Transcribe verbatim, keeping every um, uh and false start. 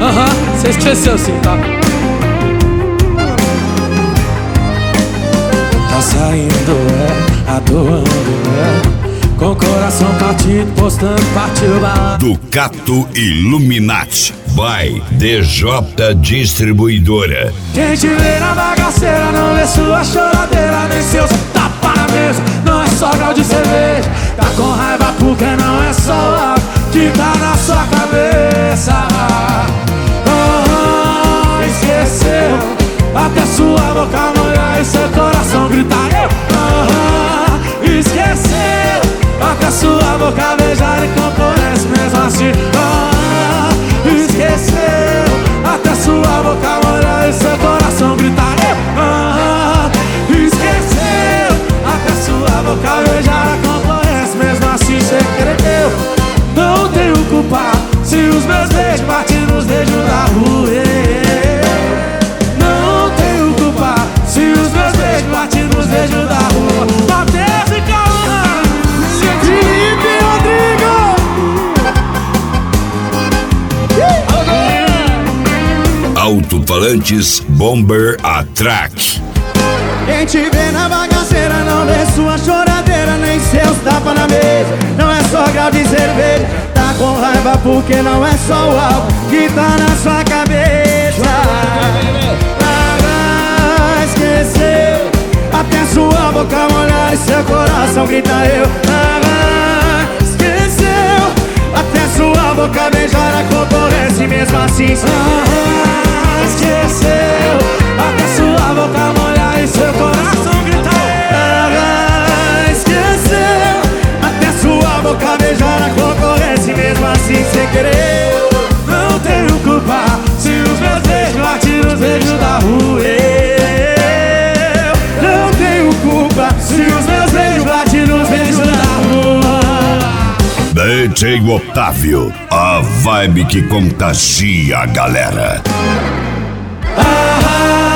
Aham, você esqueceu sim, tá? Tá saindo, é, atuando, é, com o coração partido, postando, partiu balada. Ducato Illuminati, vai D J Distribuidora. Quem te vê na bagaceira não vê sua choradeira, nem seus tapa na mesa, não é só grau de cerveja. Tá com raiva porque não é só o álcool que tá na sua cabeça. Oh, esqueceu, até sua boca molhar e seu coração gritar eu. Oh, esqueceu, até sua boca beijar e componente mesmo assim. Oh, esqueceu, até sua boca molhar e seu coração gritar eu. Oh, esqueceu, até sua boca beijar e componente mesmo assim sem querer eu. Não tenho culpa se os meus beijos batem nos dedos da rua. Não tenho culpa se os meus beijos batem nos dedos da rua. Matheus e Calma, Felipe Rodrigo. Alto-falantes Bomber Atrack. Quem te vê na bagaceira não vê sua choradeira, nem seus tapas na mesa, não é só grau de cerveja. Tá com raiva porque não é só o álcool que tá na sua cabeça. Ah, esqueceu, até sua boca molhar e seu coração grita eu. Ah, esqueceu, até sua boca beijar a concorrência mesmo assim. Ah, esqueceu, até sua boca molhar e seu coração grita eu. Ah, esqueceu, até sua boca beijar a concorrência mesmo assim sem querer. Não tenho culpa se os meus beijos batem nos beijos da rua. Eu não tenho culpa se os meus beijos batem nos beijos da rua. D J Otávio, a vibe que contagia a galera. Ah,